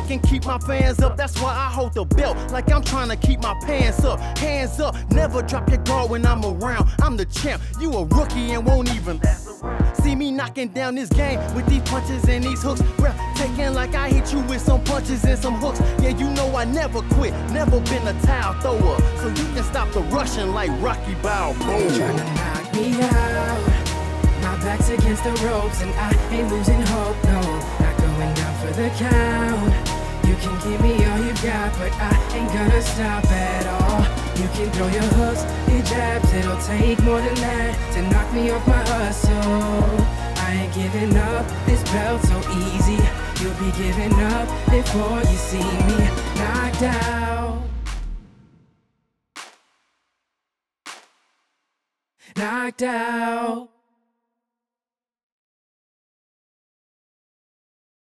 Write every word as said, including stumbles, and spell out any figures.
I can keep my fans up. That's why I hold the belt like I'm trying to keep my pants up. Hands up, never drop your guard when I'm around. I'm the champ, you a rookie and won't even see me knocking down this game with these punches and these hooks. Breathtaking like I hit you with some punches and some hooks. Yeah, you know I never quit, never been a towel thrower. So you can stop the rushing like Rocky Balboa. Trying to knock me out. My back's against the ropes and I ain't losing hope, no. Not going down for the count. You can give me all you got, but I ain't gonna stop at all. You can throw your hooks, your jabs, it'll take more than that to knock me off my hustle. I ain't giving up, this belt's so easy. You'll be giving up before you see me knocked out. Knocked out.